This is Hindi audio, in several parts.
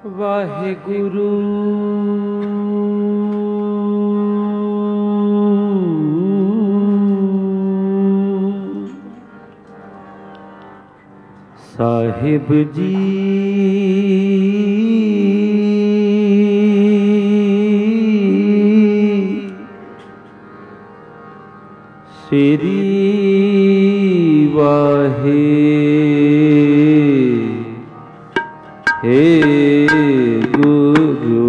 वाहेगुरु साहिब जी श्री वाहे हे गुरु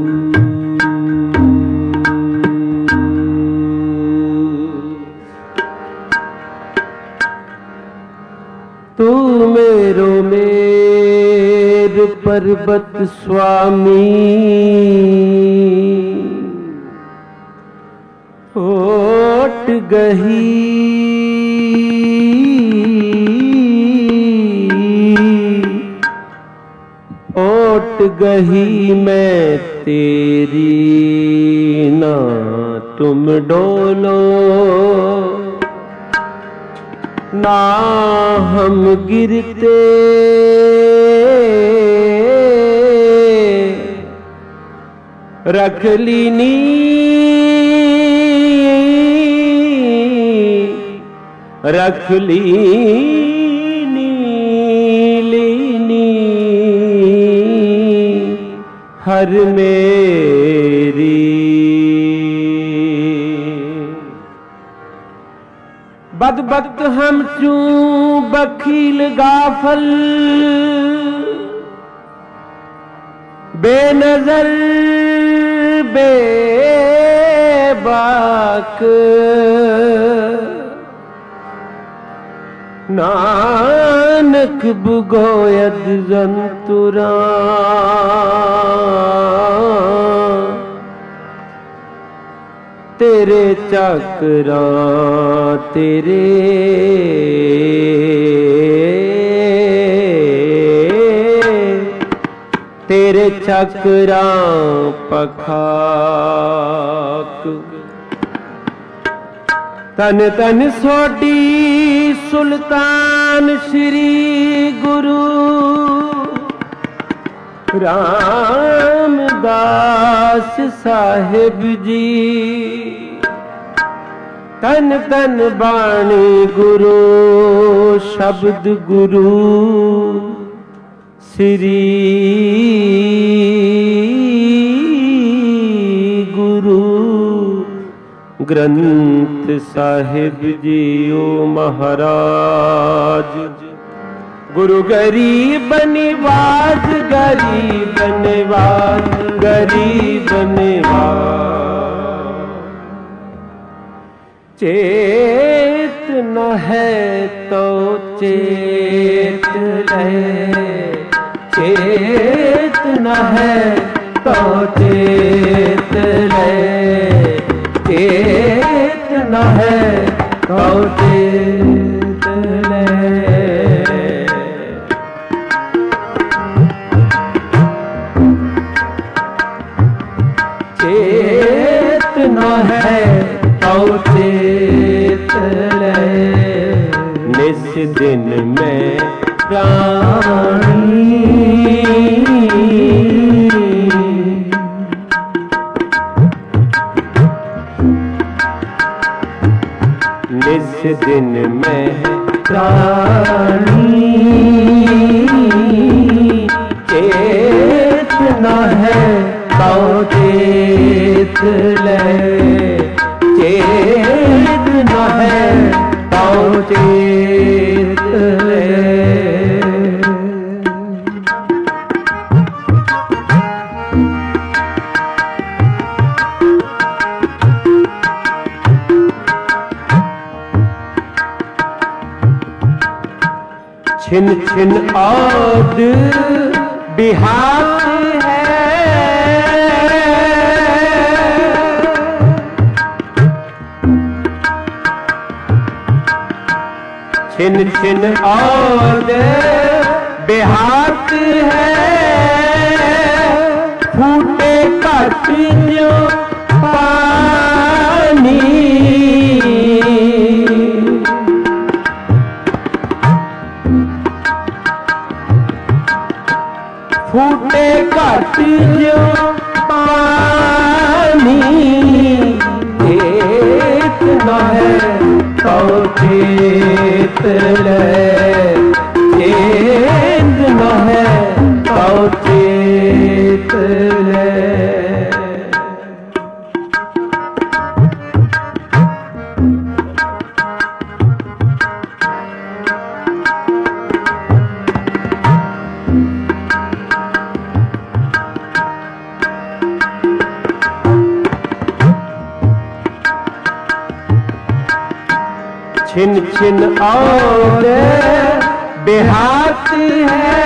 तू मेरो मेर पर्वत स्वामी ओट गही ओट गही मैं तेरी ना तुम डोलो ना हम गिरते रख लीनी रख लीनी लीनी हर मेरी बदबख्त हम क्यों बखील गाफल बेनजर बेबाक नानक बुगोयद जंतुरा तेरे चक्रा तेरे तेरे चक्रा पखाक तन तन सोडी सुल्तान श्री गुरु रामदास साहिब जी तन तन बाणी गुरु शब्द गुरु श्री गुरु ग्रंथ साहिब जी ओ महाराज गुरु गरीब निवाज गरीब निवाज गरीब निवाज चेत न है तो चेत ले चेत न है तो चेत ले चेत न है तो चेत ले चेत न है तो चेत ले निस दिन में प्राणी निस दिन में प्राणी चेत न है तो चेत ले चेत न है तो चेत ले छिन छिन औद बिहार है छिन छिन औद बिहार है फूटे कट जो पानी फूटे घट जो पानी चेत न है तो चेत ले चेत न है तो चेत ले छिन छिन और बेहात है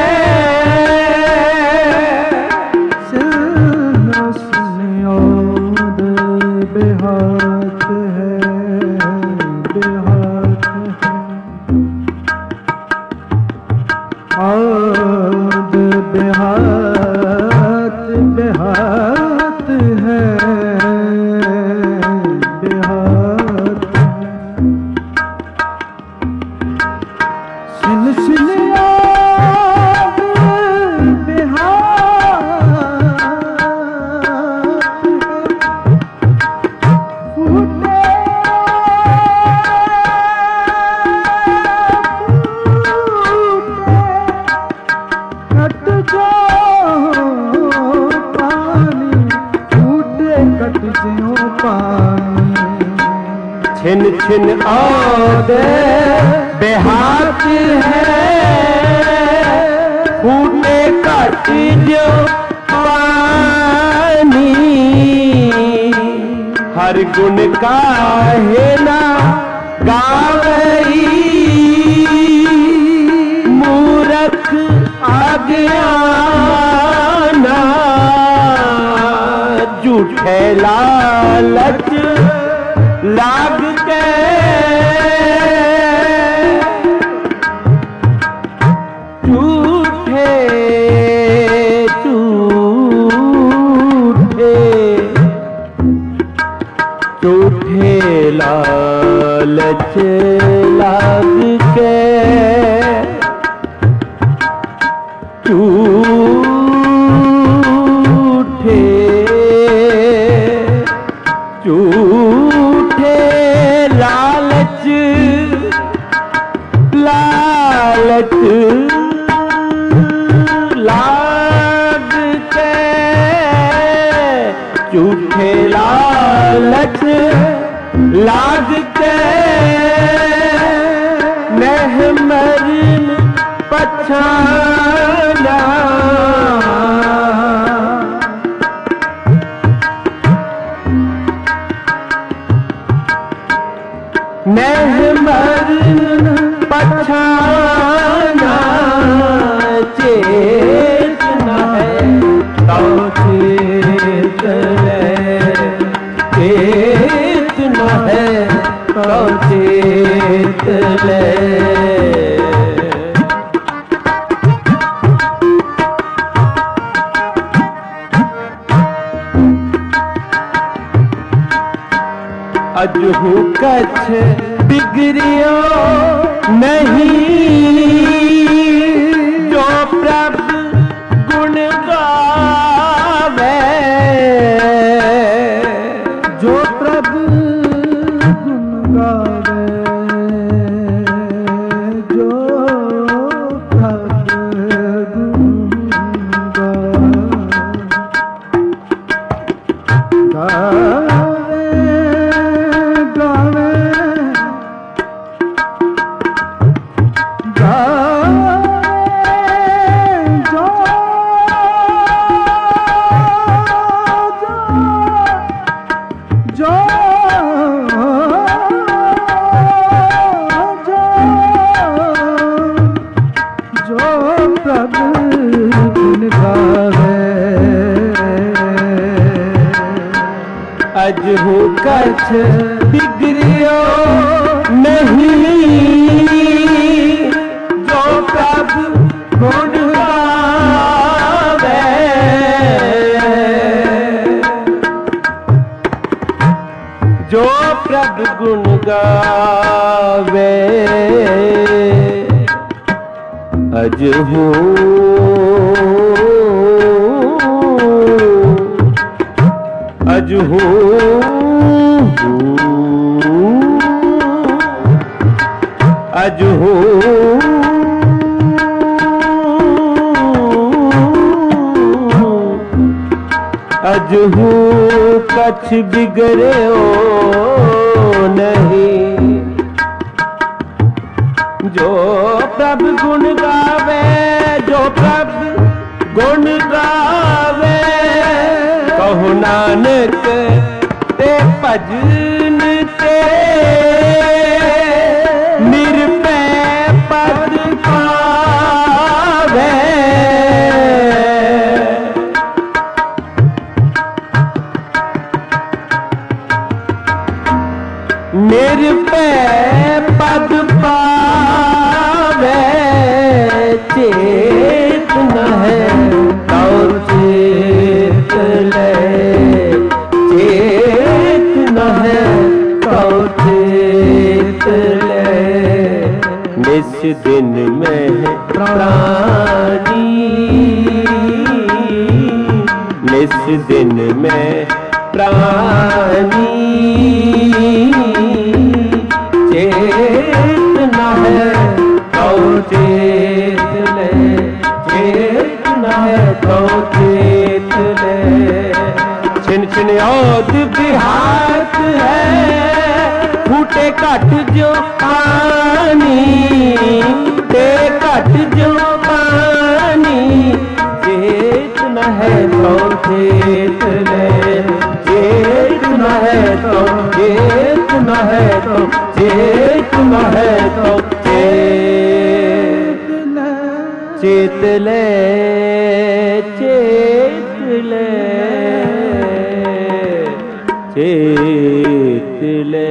बेहात है बेहात औद बेहात बेहात है बेहात छिन छिन छिन छिन औद बेहात है फूटे घट जो पानी हर गुण काहे ना गावई मूरख अज्ञाना झूठे लालच लाग के झूठे झूठे झूठे लालच लाग के झूठे झूठे लालच लालच लाग के झूठे लालच लाग के नह मरन पछाना नह मरन पछाना चेत न है तो चेत ले चेत न है तो चेत ले अजहू कछ बिगड़ियो नहीं जो प्रभु गुण गावे जो प्रभु गुण गावे जो प्रभु गुण गावे अजहू कछ बिगड़ियो नहीं जो प्रभु गुण गावे जो प्रभु गुण गावे अजहू अजहू अजहू अजहू कछ बिगड़े नहीं। जो प्रभु गुण गावे, जो प्रभु गुण गावे, कहु नानक ते भजन ते निरपै पद पावे। निरपै पद पावे। चेत न है तो चेत ले, चेत न है तो चेत ले। निस दिन में प्राणी, निस दिन में प्राणी, चेत न है तो चेत ले, चेत न है तो चेत ले। छिन छिन औद बिहात है, फूटे घट जो पानी, ते घट जो पानी। चेत न है तो चेत ले, चेत न है तो, चेत न है तो, चेत न है तो चेत ले, चेत ले, चेत ले, चेत ले।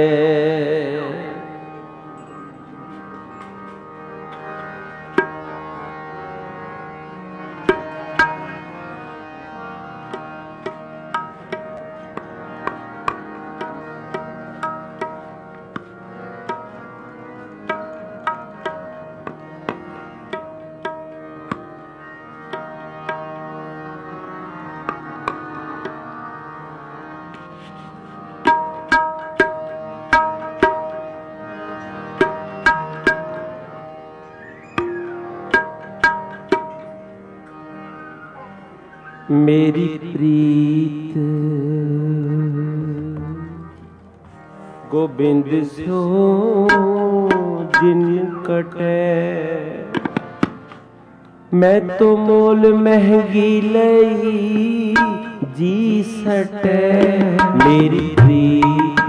मेरी प्रीत गोबिंद सो जिन कटे। मैं तो मोल महंगी लई जी सटे। मेरी प्रीत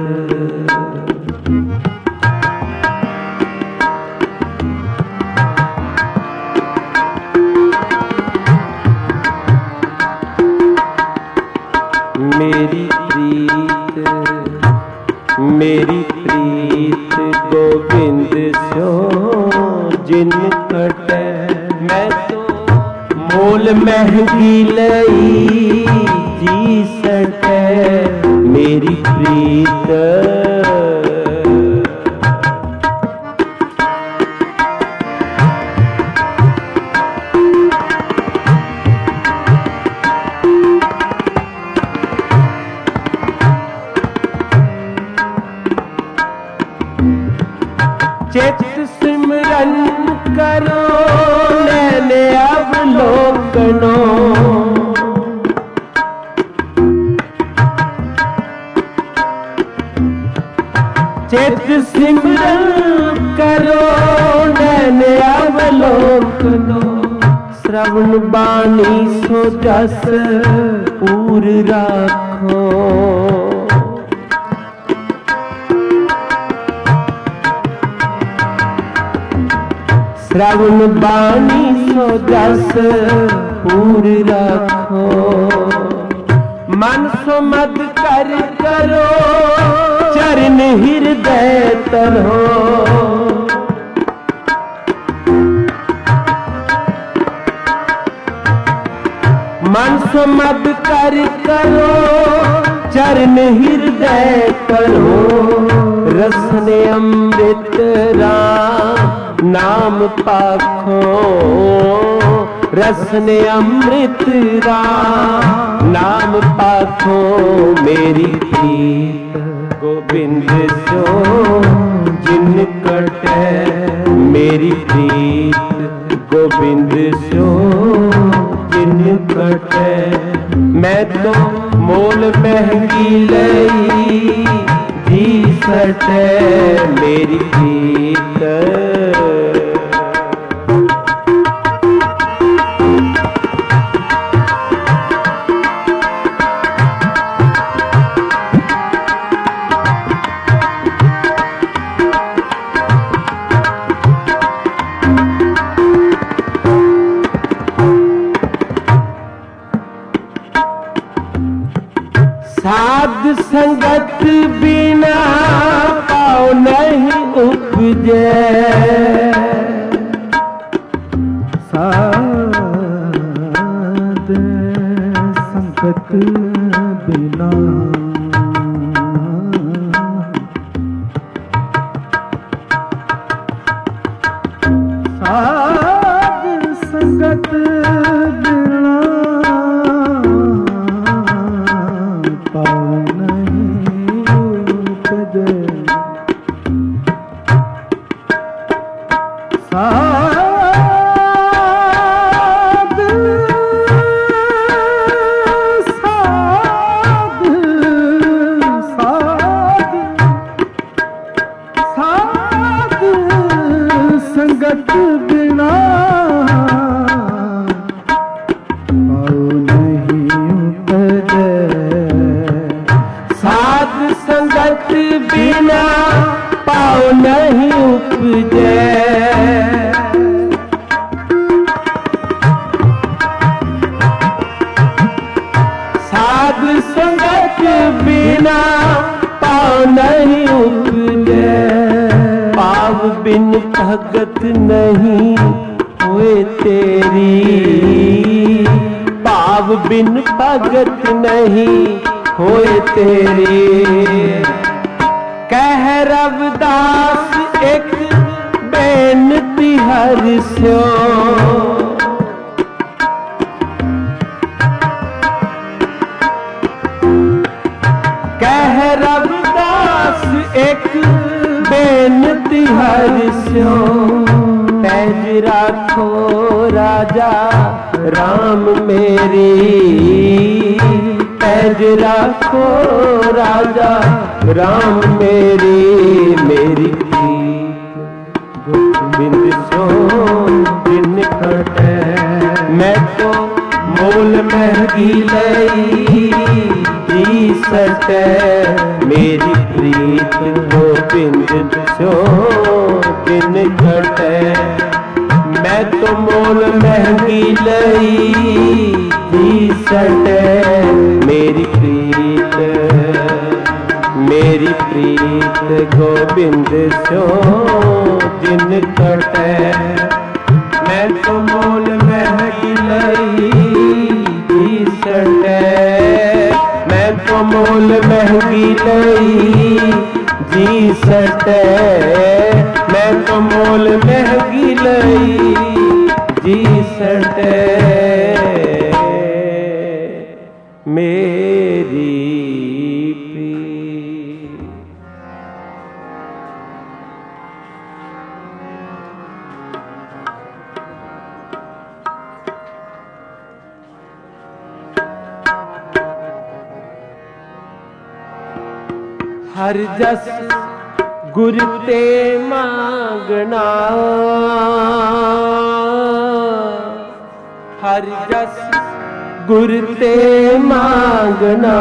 मेरी प्रीत, मेरी प्रीत गोविंद सो जिन कटे। मैं तो मोल महंगी लई जी सटे। मेरी प्रीत चित सिमरन करो नैने अवलोकनो। चित सिमरन करो नैने अवलोकनो। श्रवण बाणी सो जस पूर राखो। श्रवण बाणी सो जस पूर रखो। मन सो मद कर करो चरण हृदय तरहो। मन सो मद कर करो चरण हृदय तरहो। रसने अमृत राम नाम पाखो रसने अमृत राम नाम पाखो मेरी प्रीत गोविंद सो जिन कटे मेरी प्रीत गोविंद सो जिन कटे मैं तो मोल महंगी लई जी सटे मेरी प्रीत साध संगत बिना पाओ नहीं उपजे साध संगत बिना साध संगत बिना संगत बिना पाओ नहीं उपजे साध संगत बिना पाओ नहीं उपजे साध संगत बिना पाओ नहीं उपजे पाव बिन भगत नहीं हुए तेरी पाव बिन भगत नहीं होए तेरी कह रविदास एक बेनती हर सो कह रविदास एक बेनती हर सो पैज राखो राजा राम मेरी पैज राखो राजा राम मेरी मेरी गोविंद सो जिन कटे मैं तो मोल महंगी लई जी सटे मेरी प्रीत गोविंद सो जिन कटे मैं तो मोल महंगी लई जी सटे मेरी प्रीत गोविंद सो जिन कटे मैं तो मोल महंगी लई जी सटे मैं तो मोल महंगी लई जी सटे मैं तो मोल महंगी लई जी सटे मेरी हर जस गुर ते मांगना हर जस गुर ते मांगना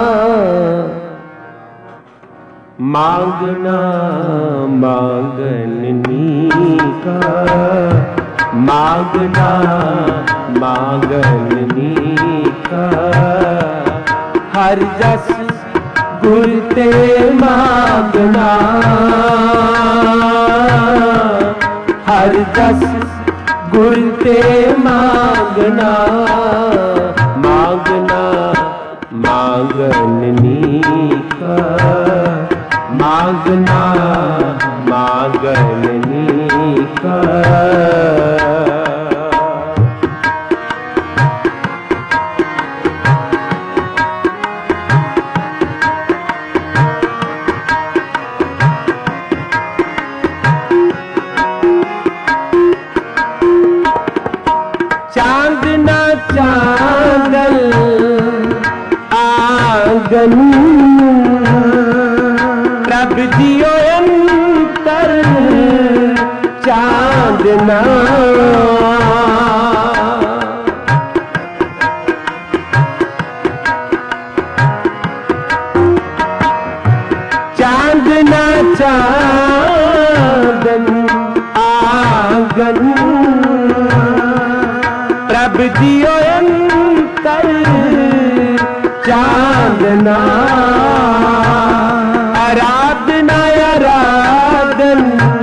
मांगना मांगनी का मांगना मांगनी का हर जस गुर ते मांगना हर जस गुर ते मांगना मांगना मांगनी का मांगना मांगनी का मांगन प्रभ जियो अंतर चांदना चांदना चांदन आंगन प्रभ जियो अंतर चांदना आराधना आराधन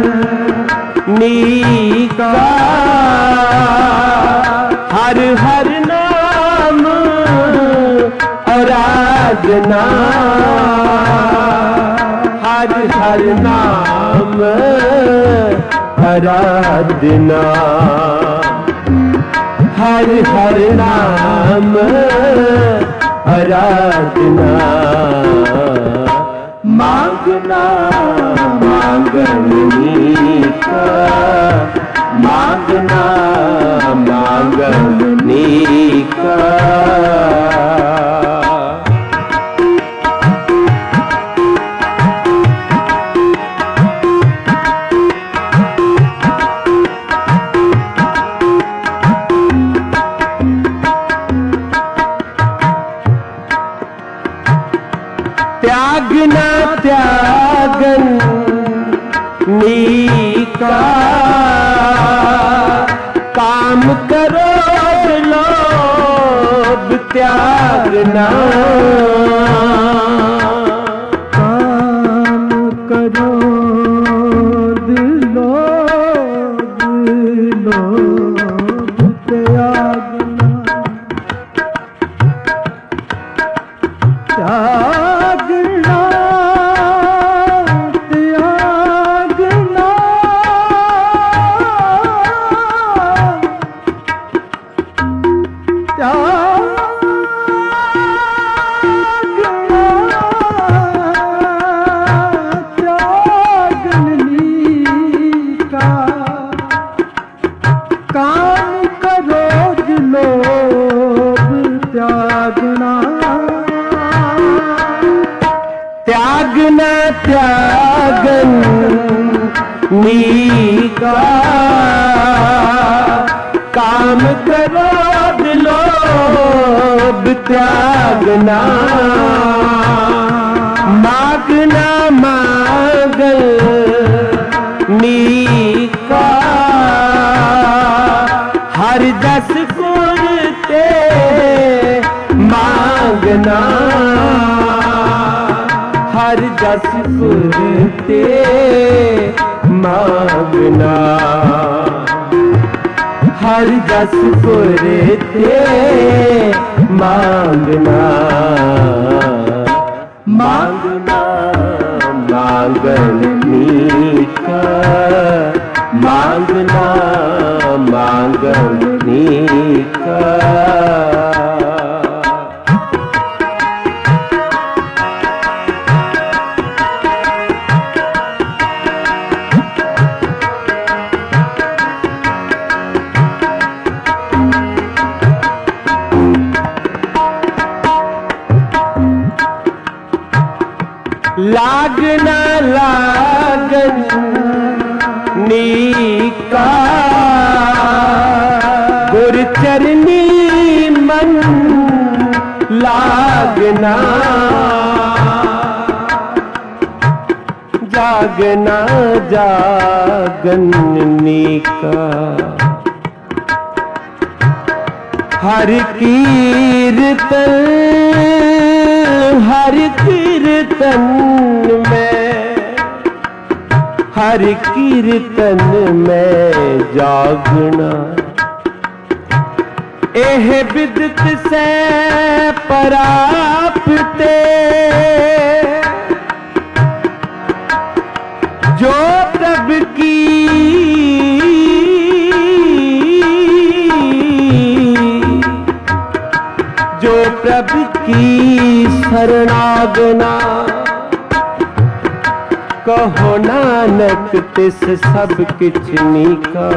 नीका हर हर नाम आराधना हर हर नाम आराधना हर हर नाम आराधना मांगना मांगनी का मांगना मांगनी का त्यागना त्यागन नीका काम करो लोभ त्यागना काम करो लोभ त्यागना त्यागना त्यागना त्यागनी का काम करो लोभ त्यागना त्यागना त्यागन नीका काम करो लोभ त्यागना मांगना मांगल नीका हर जस कुरते मांगना हर जस कुरते मांगना हर जस कुरते मांगना मांगना मांगनी का मांगना मांगनी का लागना लागन नीका गुर चरनी मन लागना जागना जागन नीका हर कीर्तन में हर कीर्तन में जागना एह विदित से परापते जो प्रभ की जो प्रभ की शरणागना कहो नानक तिस सब किछ नीका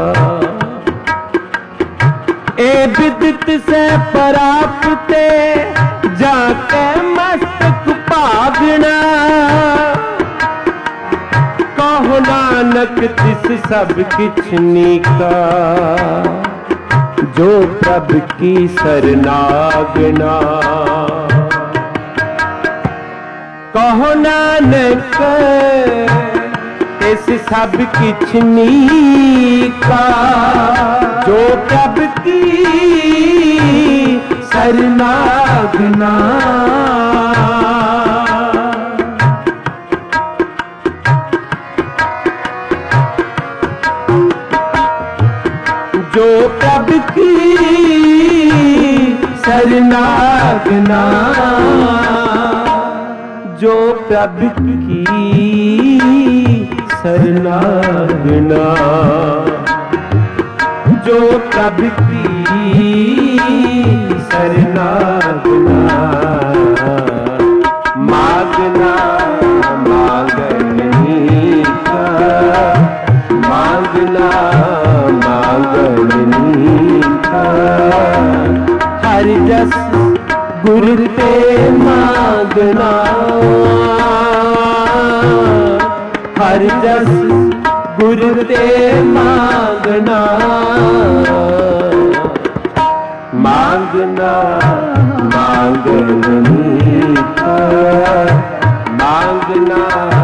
ए विदित से परापते जाके मस्तक मागना कहो नानक तिस सब किछ नीका जो प्रभु की सरनागना कहो नानक तिस सब किछ नीका जो प्रभु की सरनागना जो प्रभु की सरनागना जो प्रभु की सरनागना जो प्रभु की सरनागना मांगना मांगनी का मांगना मांगनी का हर जस गुरु ते मांगना हर जस गुरु ते मांगना मांगना मांगनी का मांगना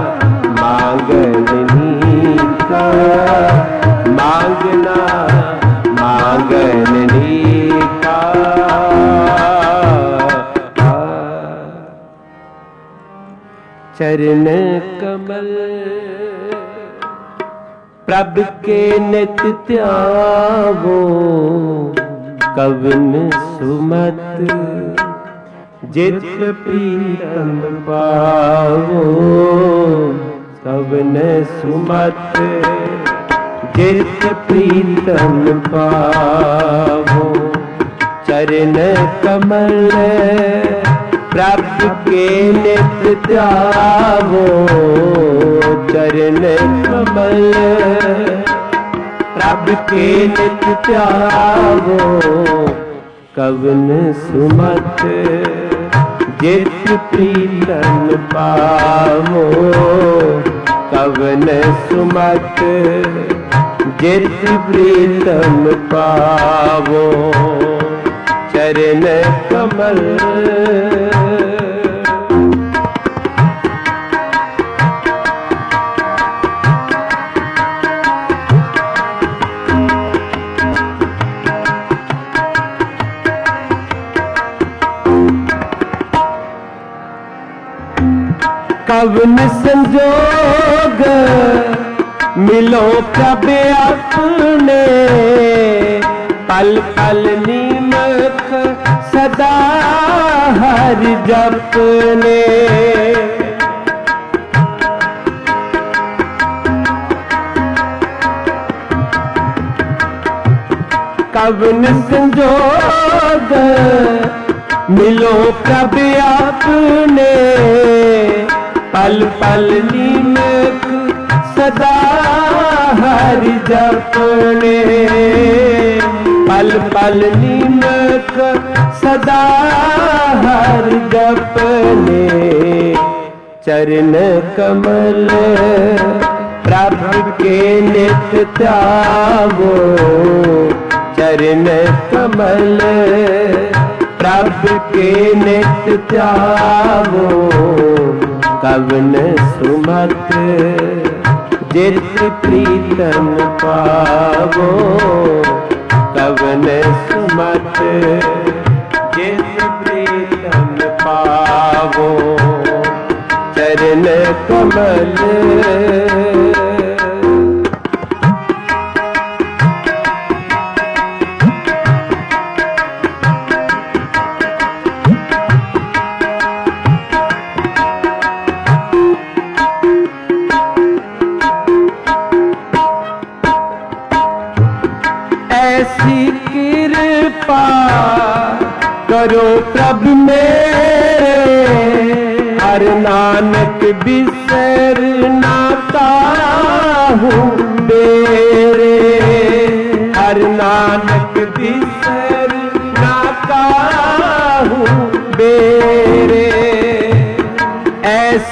मांगनी का मांगना मांगनी का चरण कमल प्रभु के नित ध्यावो कवन सुमत जित प्रीतम पावो कवन सुमत जित प्रीतम पावो चरण कमल प्रभु के नित ध्यावो चरण कमल प्रभु के नित ध्यावो कवन सुमत जित प्रीतम पावो कवन सुमत जित प्रीतम पावो चरण कमल कवन संजोग मिलो प्रभु अपने पल पल नीमक सदा हर जपने कवन संजोग मिलो प्रभु अपने पल पल नीमक सदा हर जपने पल पल नीमक सदा हर जपने चरण कमल प्रभु के नित ध्यावो चरण कमल प्रभु के नित ध्यावो कवन सुमत जित प्रीतम पावो कवन सुमत जित प्रीतम पावो चरण कमल ऐसी कृपा करो प्रभु मेरे हर नानक बिसर ना ताहूँ मेरे हर नानक बिसर ना ताहूँ मेरे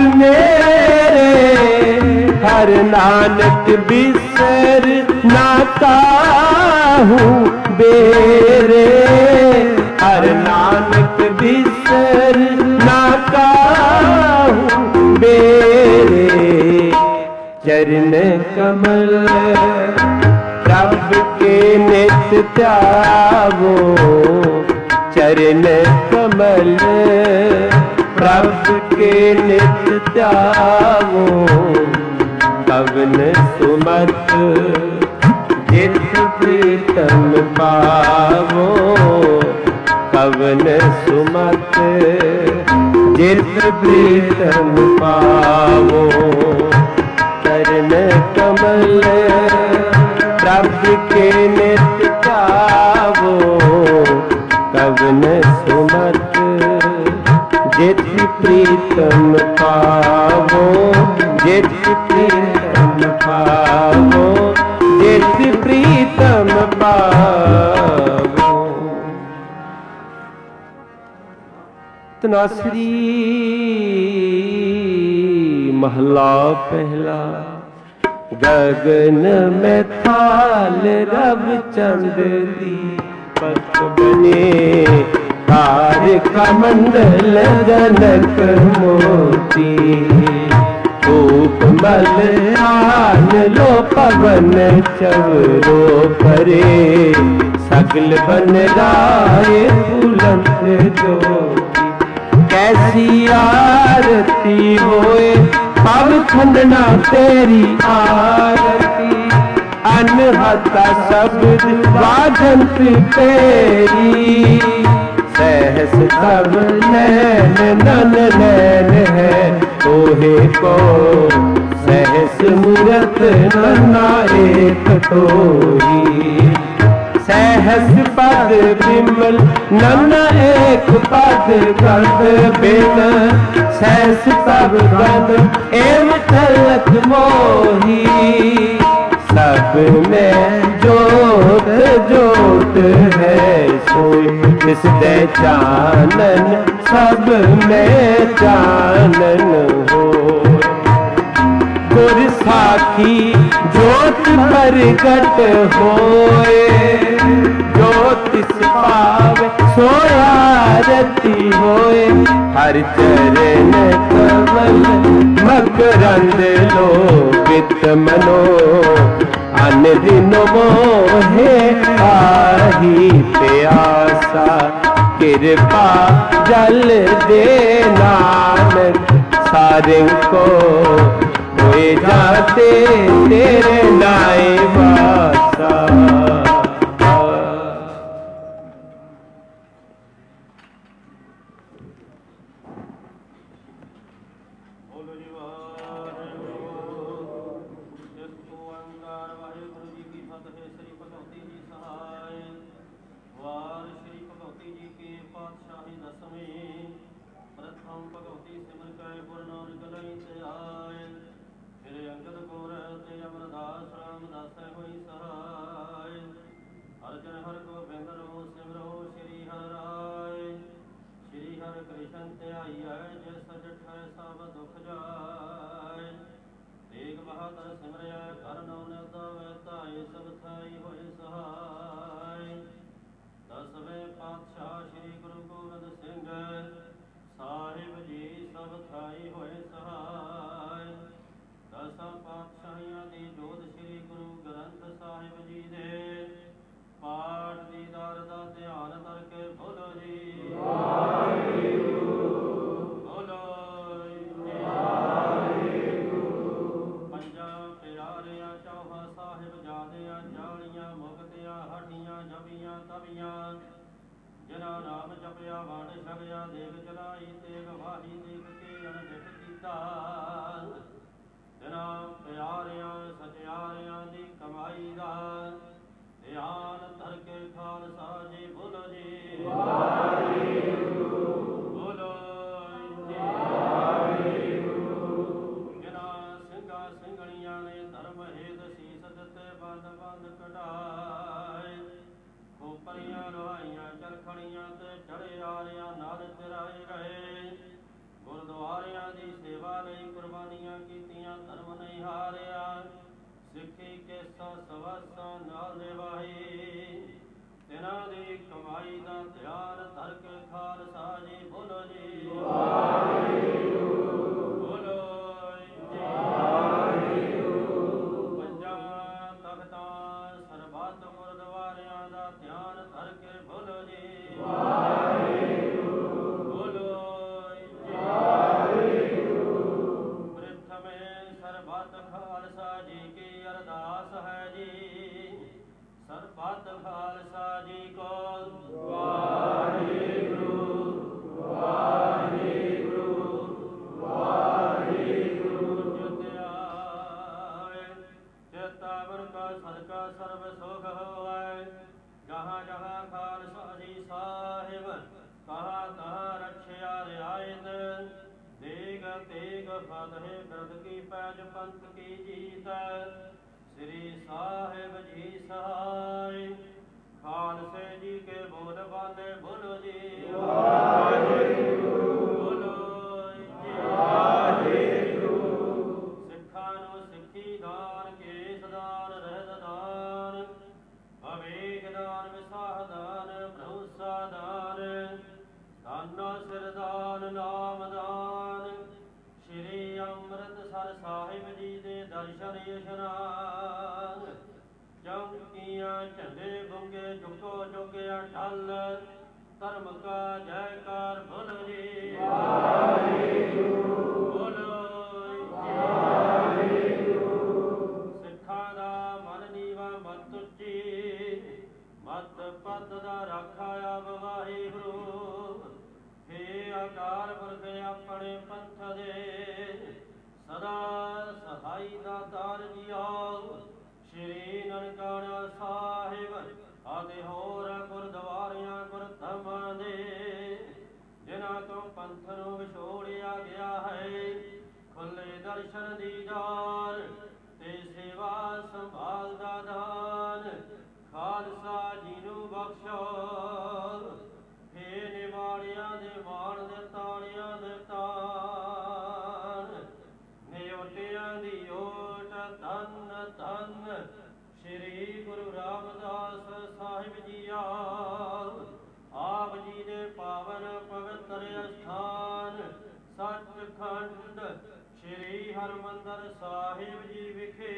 मेरे, हर नानक बिसर ना काहू बेरे, हर नानक बिसर ना काहू बेरे। चरण कमल प्रभ के नित ध्यावो, चरण कमल प्रभ के नित ध्यावो। कवन सुमत जित प्रीतम पावो, कवन सुमत जित प्रीतम पावो। चरण कमल प्रभ के नित ध्यावो, कवन सुमत जित प्रीतम पावो, जित प्रीतम पावो, जित प्रीतम पावो। तनासरी महला पहला। गगन में थाल रव चंद दीपक बने, तारका मंडल जनक मोती। धूप मलयान लो पवन चवरो परे, सगल बन राय बुलंद ज्योति। कैसी आरती होए पव खंडना तेरी आरती, अनहता शब्द वाजंत तेरी। सहस तब नैन नन नैन है तोहे को, सहस मूरत नन्ना एक तोही। सहस पद विमल नन एक पद गद बिन, सहस पद गद एव तलक मोही। सब में जोत जोत है सोई, तिस दे चानन सब में चानन हो। गुर साखी जोत प्रगट होए, ज्योतिष पावे सोयारती होए। हर चरण कमल मकरंद लोभित मनो, अन दिन मोहे आही प्यासा। कृपा जल दे नानक सारंग को, होए जाते तेरे नाय वासा। ਗੁਰਦੁਆਰਿਆਂ ਦੀ ਸੇਵਾ ਲਈ ਕੁਰਬਾਨੀਆਂ ਕੀਤੀਆਂ, ਧਰਮ ਨਹੀਂ ਹਾਰਿਆ। ਸਿੱਖੀ ਕੇਸਾਂ ਸਵਾਸਾਂ ਨਾਲ ਨਿਭਾਈ, ਤਿਨਾਂ ਦੀ ਕਮਾਈ ਦਾ ਧਿਆਨ ਧਰ ਕੇ ਖਾਲਸਾ ਜੀ ਬੋਲੋ ਜੀ ਵਾਹਿਗੁਰੂ, ਬੋਲੋ ਜੀ ਵਾਹਿਗੁਰੂ। ਪੰਜਾਂ ਤਖਤਾਂ ਸਰਬੱਤ ਗੁਰਦੁਆਰਿਆਂ ਦਾ ਧਿਆਨ ਧਰ ਕੇ ਬੋਲੋ ਜੀ ਵਾਹਿਗੁਰੂ, ਬੋਲੋ ਜੀ ਵਾਹਿਗੁਰੂ। ਪ੍ਰਥਮੇ ਸਰਬੱਤ ਖਾਲਸਾ ਜੀ ਕੀ ਅਰਦਾਸ ਹੈ ਜੀ, ਸਰਬੱਤ ਖਾਲਸਾ ਜੀ ਕੋ ਵਾਹਿਗੁਰੂ, ਵਾਹਿਗੁਰੂ, ਵਾਹਿਗੁਰੂ। ਜੁਤਿਆਏ ਚੇਤਾਵਨ ਕਾ ਸਦਕਾ ਸਰਬ ਸੁਖ ਹੋਵੈ, ਜਹਾਂ ਜਹਾਂ ਖਾਲਸਾ ਜੀ ਸਾਹਿਬ ਕਹਾਂ ਤਹਾਂ ਰਖਿਆ ਰਿਆਇਤ। ਦੇਗ ਤੇਗ ਫਤਿਹ ਬਿਰਦ ਕੀ ਪੈਜ ਪੰਥ ਕੀ ਜੀਤ, ਸ੍ਰੀ ਸਾਹਿਬ ਜੀ ਸਹਾਇ। ਖਾਲਸੇ ਜੀ ਕੇ ਬੋਲ ਬਾਲੇ ਬੋਲੋ ਜੀ ਵਾਹਿਗੁਰੂ, ਬੋਲੋ ਜੀ ਵਾਹਿਗੁਰੂ। ਸਿੱਖਾਂ ਨੂੰ ਸਿੱਖੀ ਦਾਨ, ਕੇਸ ਦਾਨ, ਰਹਿਤ ਦਾਨ, ਅਵੇਖ ਦਾਨ, ਵਿਸਾਹ ਦਾਨ, ਭਰੋਸਾ ਦਾਨ, ਦਾਨਾ ਸਿਰ ਦਾਨ, ਨਾਮ ਦਾਨ। ਸ਼੍ਰੀ ਅੰਮ੍ਰਿਤਸਰ ਸਾਹਿਬ ਜੀ ਦੇ ਦਰਸ਼ਨ ਇਸ਼ਨਾਨ, ਚੌਂਕੀਆਂ ਝੰਡੇ ਬੁੰਗੇ ਝੁਕੋ ਝੁਕਿਆ ਢਲ, ਧਰਮ ਕਾ ਜੈਕਾਰ ਬੋਲੋ ਜੀ ਵਾਹਿਗੁਰੂ, ਬੋਲੋ ਜੀ ਵਾਹਿਗੁਰੂ। ਸਿੱਖਾਂ ਦਾ ਮਨ ਨੀਵਾ ਮਤ ਉੱਚੀ, ਮਤ ਪਤ ਦਾ ਰਾਖਾ ਆਪ ਵਾਹਿਗੁਰੂ। ਹੇ ਅਕਾਲ ਪੁਰਖ ਆਪਣੇ ਪੰਥ ਦੇ ਸਦਾ ਸਹਾਈ ਦਾਤਾਰ ਜੀਓ। ਸ਼੍ਰੀ ਨਨਕਾਣਾ ਸਾਹਿਬ ਅਤੇ ਹੋਰ ਗੁਰਦੁਆਰਿਆਂ ਗੁਰਧਾਮਾਂ ਦੇ, ਜਿਨ੍ਹਾਂ ਤੋਂ ਪੰਥ ਨੂੰ ਵਿਛੋੜਿਆ ਗਿਆ ਹੈ, ਖੁੱਲੇ ਦਰਸ਼ਨ ਦੀਦਾਰ ਤੇ ਸੇਵਾ ਸੰਭਾਲ ਦਾ ਦਾਨ ਖਾਲਸਾ ਜੀ ਨੂੰ ਬਖਸ਼ੋ। ਹੇ ਨਿਵਾੜਿਆਂ ਦੇ ਮਾਣ ਦੇ ਤਾਣਿਆਂ ਦੇ ਤਾਣ, ਨਿਉਟਿਆਂ ਦੀ ਓਟ ਧੰਨ ਧੰਨ ਸ਼੍ਰੀ ਗੁਰੂ ਰਾਮਦਾਸ ਸਾਹਿਬ ਜੀ ਆਪ ਜੀ ਦੇ ਪਾਵਨ ਪਵਿੱਤਰ ਅਸਥਾਨ ਸੱਚਖੰਡ ਸ਼੍ਰੀ ਹਰਿਮੰਦਰ ਸਾਹਿਬ ਜੀ ਵਿਖੇ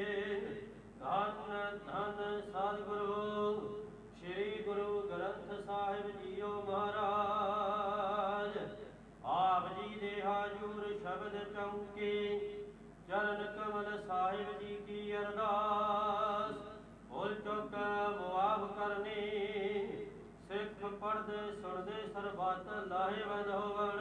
ਧੰਨ ਧੰਨ ਸਤਿਗੁਰੂ ਸ਼੍ਰੀ ਗੁਰੂ ਗ੍ਰੰਥ ਸਾਹਿਬ ਜੀਓ ਮਹਾਰਾਜ। ਆਪ ਜੀ ਦੇ ਹਾਜ਼ੂਰ ਸ਼ਬਦ ਚੌਂਕੀ ਚਰਨ ਕਮਲ ਸਾਹਿਬ ਜੀ ਕੀ ਅਰਦਾਸ, ਭੁੱਲ ਚੁੱਕ ਮੁਆਫ ਕਰਨੀ। ਸਿੱਖ ਪੜ੍ਹਦੇ ਸੁਣਦੇ ਸਰਬੱਤ ਲਾਹੇਵੰਦ ਹੋਵਣ।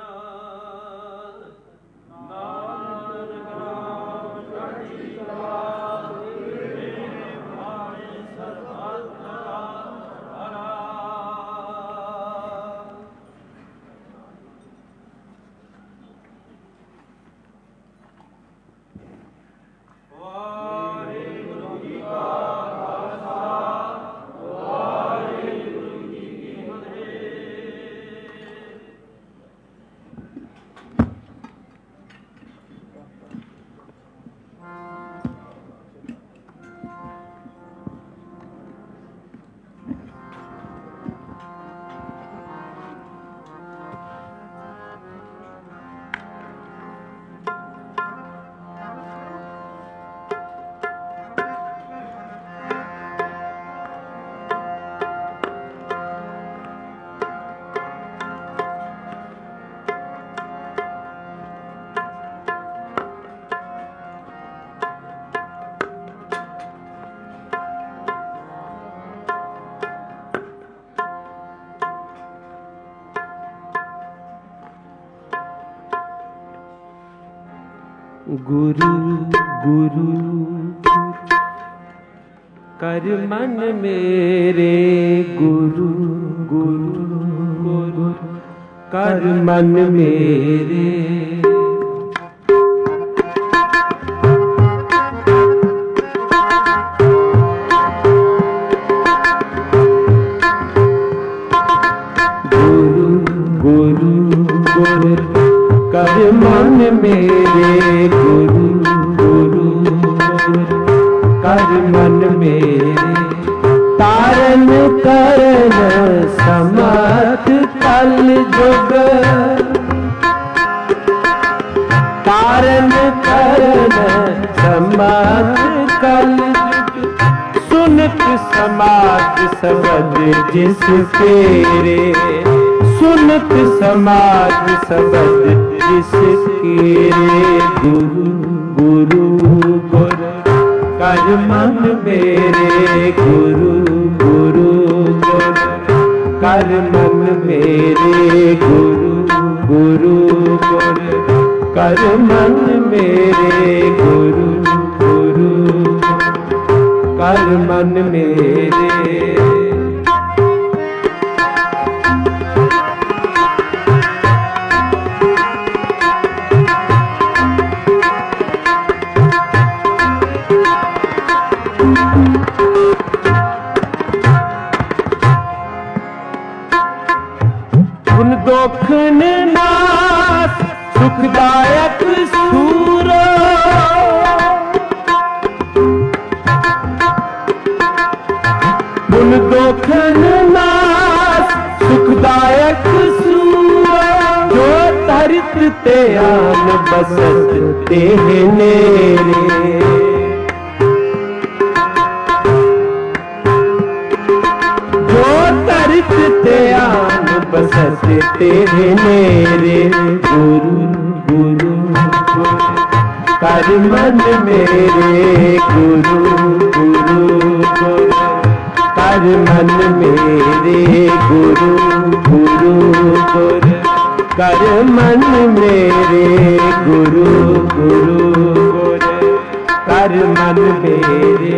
ਨਾਨਕ ਨਾਮ ਚੜ੍ਹਦੀ ਕਲਾ, ਮੇਰੇ ਭਾਣੇ ਸਰਬੱਤ ਦਾ ਭਲਾ। ਵਾਹਿਗੁਰੂ ਜੀ ਕਾ ਖਾਲਸਾ, ਵਾਹਿਗੁਰੂ ਜੀ ਕੀ ਫਤਿਹ। गुरु गुरु कर मन मेरे, गुरु गुरु गुरु कर मन मेरे। गुरु गुरु गुरु कर कर मन मेरे तारन करन समर्थ कल जुग तारन करन समर्थ कल जुग सुनत समाज सबद जिस फेरे सुनत समाज सबद जिस केरे गुरु गुरु गुर कर मन मेरे गुरु गुरु गुर कर मन मेरे गुरु गुरु गुर कर मन मेरे गुरु गुरु कर मन मेरे दुखन नाश सुखदायक सूरो उन दुखन नाश सुखदायक सूरो जो तरित ते आन बसत ते नेरे जो तरित ते आन बसत तेरे मेरे गुरु गुरु गुरु कर मन मेरे गुरु गुरु गुरु कर मन मेरे गुरु गुरु गुरु कर मन मेरे गुरु गुरु गुरु कर मन मेरे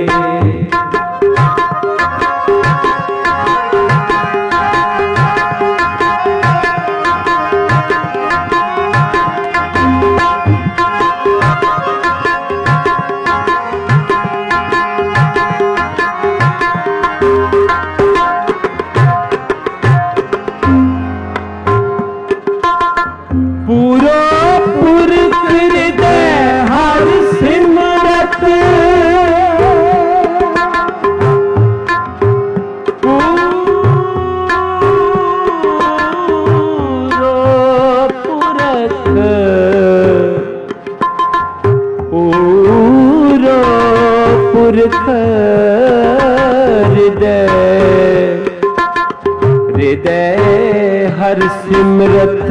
हृदय हर सिमरत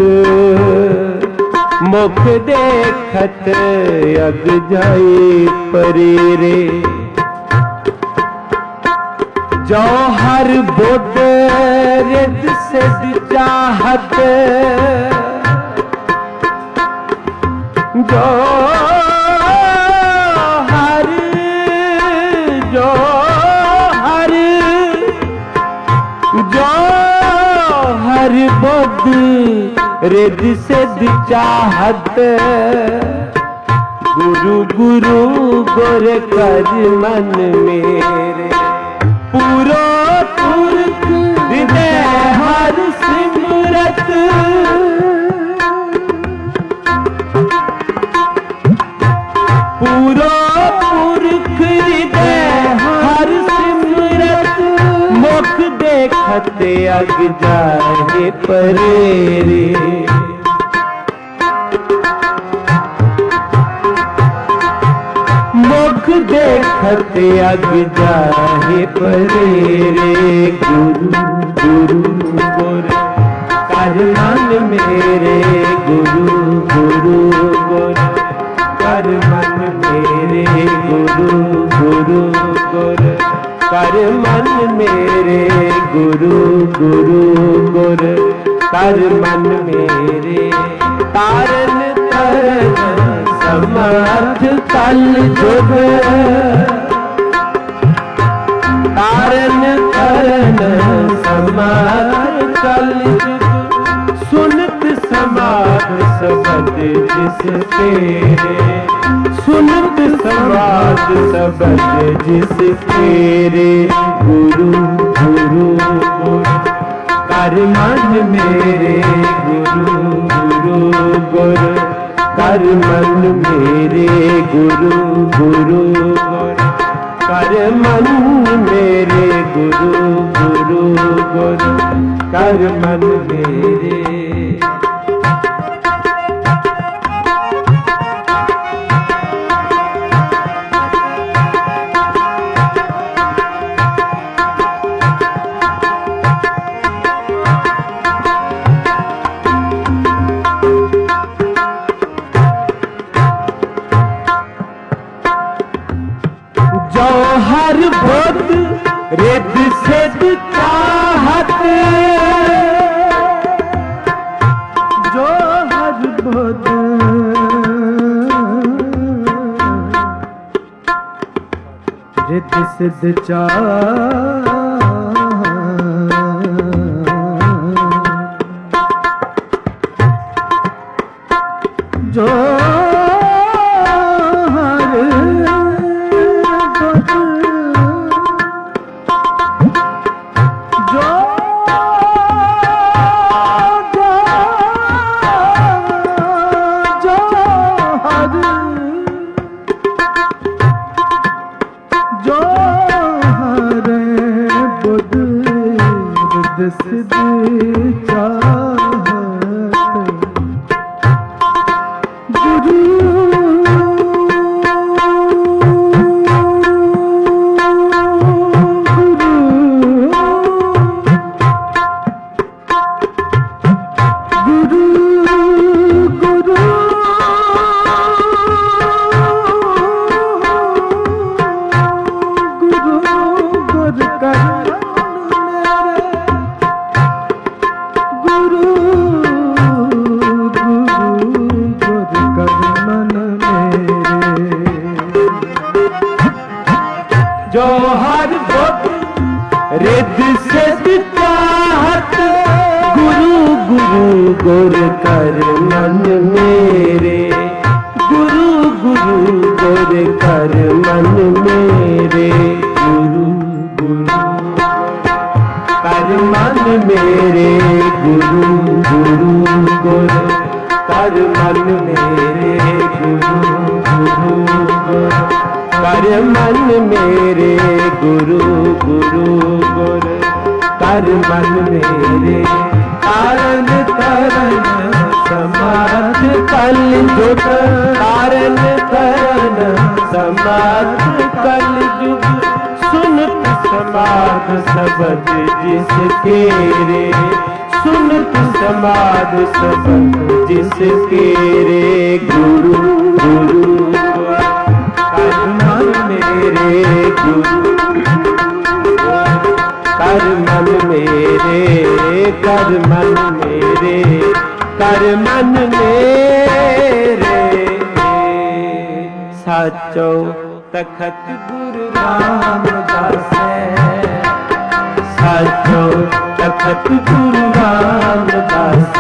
मुख देखत अग जाई परेरे जो हर बुध रिद सिद्ध चाहत जो हर बुध रिद सिद्ध चाहत गुरु गुरु गुर कर मन मेरे पूरो पुरख हृदय हर सिमरत पूरो पुरख हृदय हर सिमरत मुख देखत अग जाए परेरे मुख देखत अग जाए परेरे गुरु गुरु गुर कर मन मेरे गुरु गुरु गुर कर मन मेरे गुरु गुरु गुर कर मन मेरे गुरु गुरु गुर कर मन मेरे तारन तरन समर्थ कल जुग तारन तरन समर्थ कल जुग सुनत समाज सबद जिस तेरे सुनत समाज सबद जिस तेरे गुरु गुरु गुरु कर मन मेरे गुरु गुरु गुरु कर मन मेरे गुरु गुरु गुरु मन मेरे गुरु गुरु गुरु कर मन मेरे। हर बुध रिद सिद्ध चाहत, जो हर बुध रिद सिद्ध चाहत, जो जो हर बुध रिद सिद्ध चाहत, गुरु गुरु गुर कर मन मेरे, गुरु गुरु गुर कर मन मेरे, गुरु गुरु कर मन मेरे, गुरु गुरु गुर कर मन मेरे, गुरु गुरु गुर कर मन मेरे, गुरु गुरु गुर कर मन मेरे। कारण तरण समाध कल जुग, कारण तरण समाध कल जुग, सुनत समाध शब्द जिसके रे, सुनत समाध शब्द जिसके रे, गुरु गुरु कर मन मेरे, गुरु कर मन मेरे, कर मन मेरे, कर मन मेरे। साचो तखत गुरु रामदास, साचो तखत गुरु रामदास,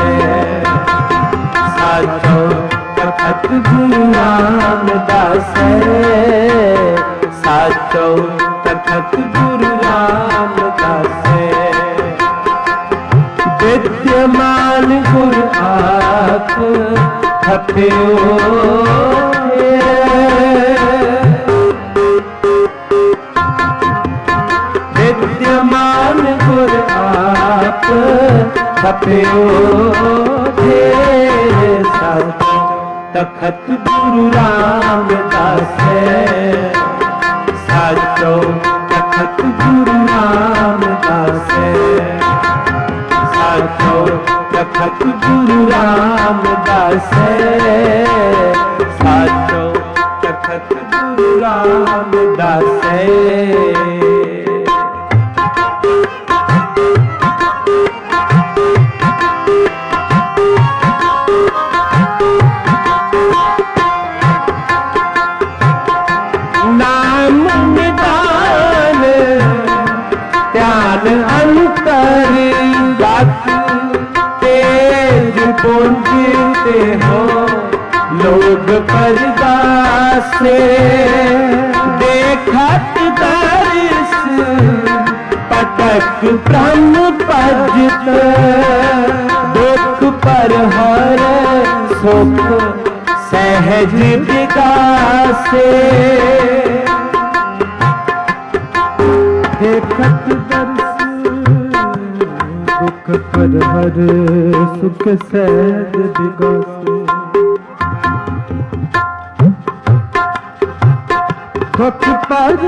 साचो तखत गुरु रामदास, साचो तखत गुरु रामदास। विद्यमान गुर आख खप्यो, विद्यमान गुर आप खप्यो थे, साचो तखत गुरु रामदास, साचो तखत गुरु रामदास, साचो तखत गुरु रामदास, साचो तखत गुरु रामदास। पूंजते हो लोग परदासे, देखत दर्श पटक ब्रह्म पजत, दुख पर हर सुख सहज विकासे। हर सुख सहज विगासे। दुख पर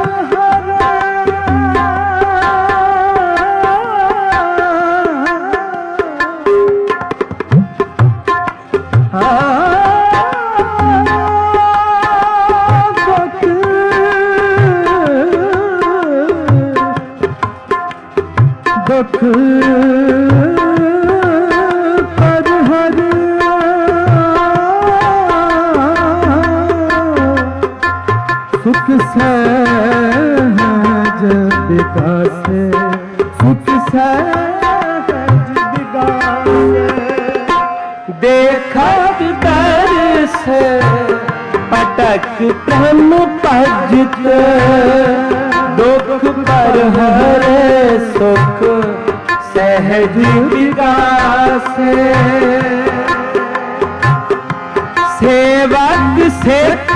दुख पर हर सुख सहज विगासे। सुख सहज विगासे। देखा दर्श पटक ब्रह्म पजित दुख पर हरे सुख सहज विगासे। सेवक सिख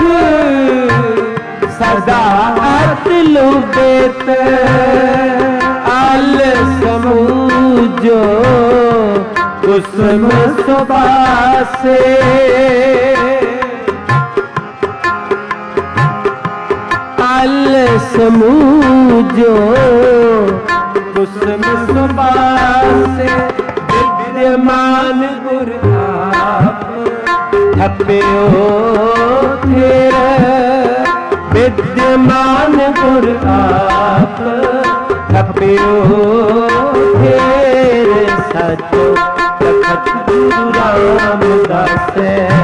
सदा अतलुबेत आल समूजो कुसुम सुबासे। आल समूजो कुसुम सुबासे। विद्यमान गुर आप थप्यो फिर। विद्यमान गुर आप थप्यो फिर। सचो तखत गुरु रामदास।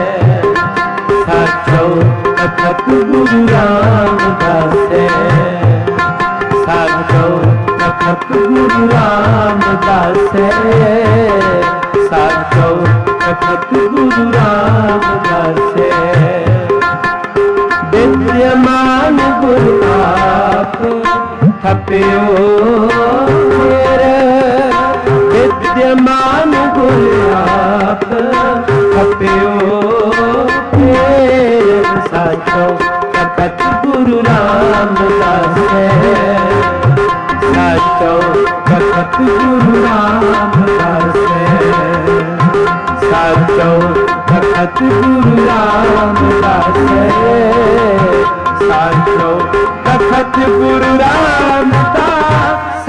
सचो तखत गुरु रामदास। सचो तखत गुरु रामदास। सचो तखत गुरु रामदास। विद्यमान गुरु आप थप्यो फिर। विद्यमान गुरु आप थप्यो फिर। सचो तखत गुरु रामदास। सचो तखत गुरु रामदास। सचो तखत गुरु रामदास। सचो तखत गुरु रामदास।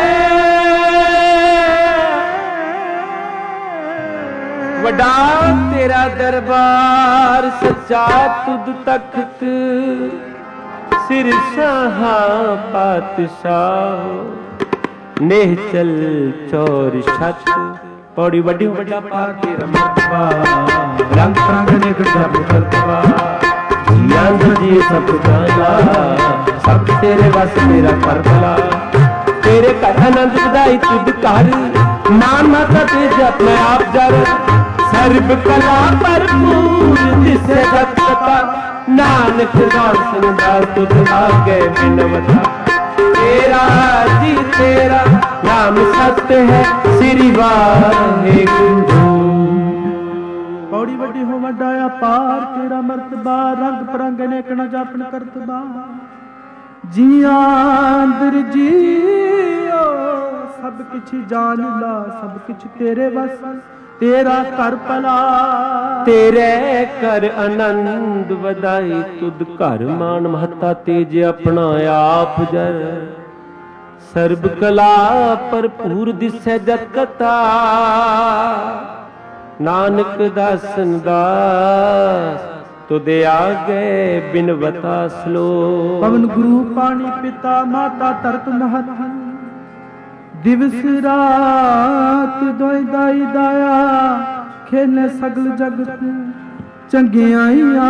वडा तेरा दरबार सच्चा तुद तख्त। सिर शाहा पातशाह नेहचल चौर छत। पौड़ी वड्डी वड्डा पाके रमतबा रंग रंग ने जप करतबा। जियां जी सब जाना सब तेरे बस मेरा कर भला। तेरे घर आनंद बधाई तुद कर मान माता तेज अपने आप जर। सर्व कला भरपूर जिसे जगत पता। नानक दासन दास तुझ आगे बिनवता। तेरा जी तेरा नाम सत्य है श्री वाहेगुरु। पौड़ी वड्डी हो वड्डा अपार तेरा मर्तबा। रंग परंग अनेक न जापन करतबा। जिया अंदर जियो सब किछ जान ला। सब किछ तेरे बस तेरा कर भला। तेरे कर आनंद वधाई तुद घर मान महता तेज अपना आप जर। सर्ब कला भरपूर दिसै जगता। नानक दासन दास तुदे आगे बिनवता सलो। पवन गुरु पानी पिता माता तरत महत। दिवस रात दोई दाई दाया खेले सगल जगत। चंगियाइया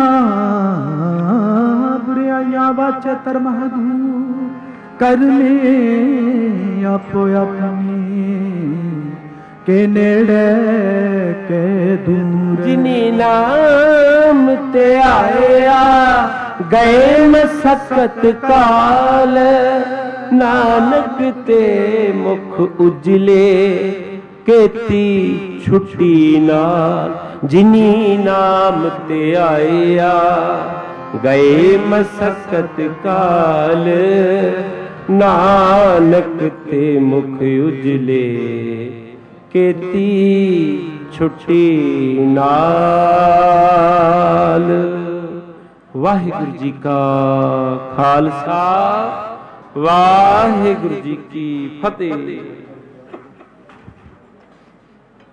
बुराइयां वाचे धर्म दूर। करने आपो अपनी के नेड़े के दूर। जिनी नाम ते आया गए मसकत काल। नानक ते मुख उजले केती छुट्टी नाल। जिनी नाम ते आया गए मसकत काल। नानक ते मुख उजले ਕੀਤੀ ਛੁੱਟੀ ਨਾਲ। ਵਾਹਿਗੁਰੂ ਜੀ ਕਾ ਖਾਲਸਾ, ਵਾਹਿਗੁਰੂ ਜੀ ਕੀ ਫਤਿਹ।